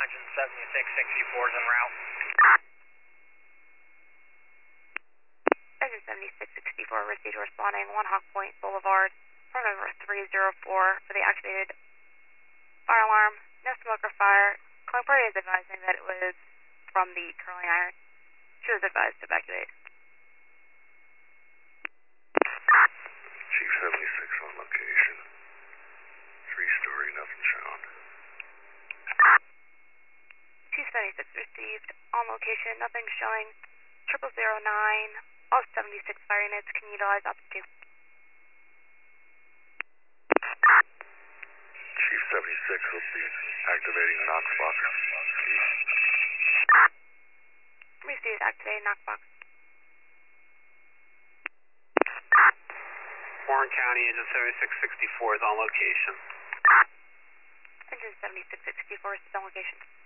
engine 7664 is en route. Engine 7664 received responding 1 Hawk Point Boulevard from number 304 for the activated fire alarm. No smoke or fire. Calling party is advising that it was from the curling iron. She was advised to evacuate. Chief 76 on location. 3-story, nothing shown. Chief 76 received on location, nothing showing. 0009. All 76 fire units can utilize altitude. Chief 76 will be activating Knox box. Received activated knockbox. Warren County, engine 7664 is on location. Engine 7664 is on location.